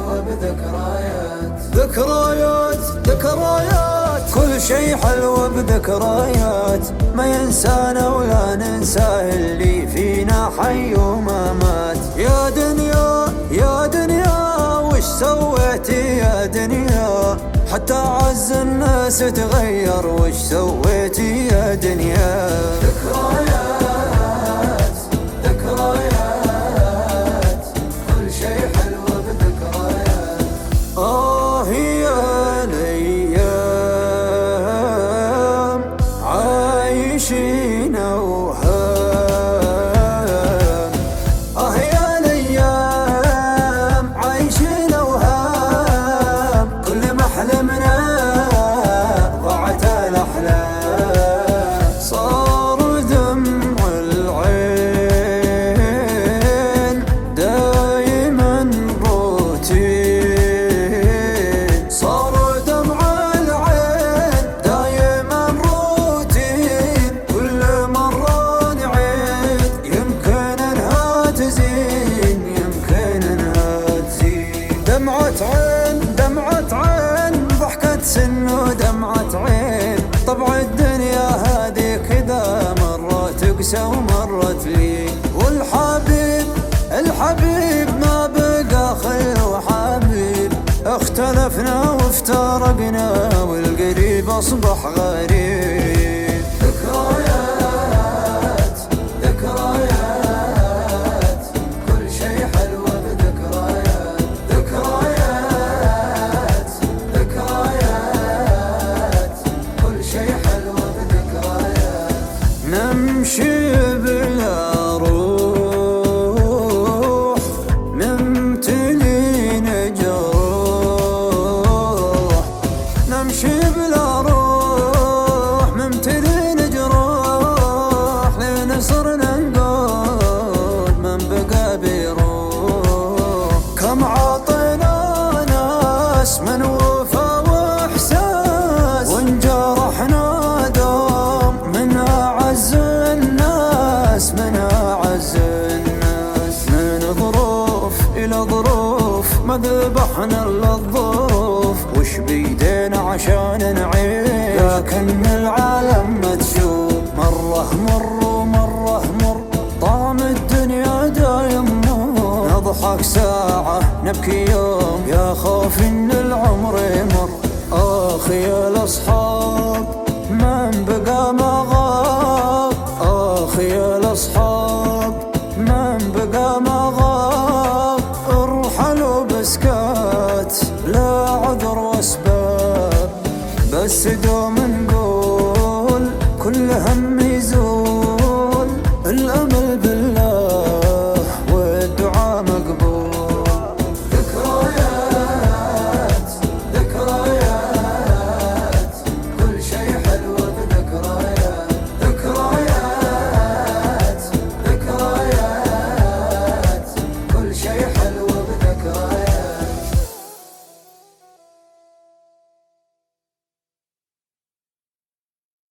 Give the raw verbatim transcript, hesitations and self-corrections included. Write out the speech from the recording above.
حلوة بذكريات. ذكريات ذكريات كل شي حلوة بذكريات، ما ينسانا ولا ننساه اللي فينا حي وما مات. يا دنيا يا دنيا وش سويتي يا دنيا، حتى عز الناس تغير وش سويتي يا دنيا. ذكريات ذكريات كل شي حلوة بذكريات. آه يا الأيام عايشين أوهام، آه يا الأيام عايشين أوهام، كل ما حلمنا ضاعت الأحلام. صار دمع العين دايما روتين، صار دمع العين دايما روتين، كل مرة نعيد يمكن انها تزين يمكن انها تزين. دمعة عين دمعة عين ضحكة سن ودمعة عين، طبع الدنيا هذه كذا مرة تقسى ومرة تلين. والحبيب الحبيب ما بقى خل وحبيب، اختلفنا وافترقنا والقريب اصبح غريب. ذكريات ذكريات كل شي حلوة بذكريات. ذكريات ذكريات كل شي حلوة بذكريات. نمشي بلا روح نمتلي نجروح، نمشي بلا روح نمتلي نجروح، لين صرنا نقول من بقى بيروح. كم عطينا ناس من وفا واحساس، وانجرحنا دوم من اعز الناس من اعز الناس. من ظروف الى ظروف ما ذبحنا الا الظروف، وش بيدينا عشان نعيش، لكن العالم ما تشوف. مره مر ومره مر طعم الدنيا دايم مر، نضحك ساعة نبكي يوم يا خوف ان العمر يمر. اخ يا الاصحاب من بقى ما غاب، اخ يا الاصحاب من بقى ما غاب، ارحلوا بسكات لا عذر واسباب، بس دوم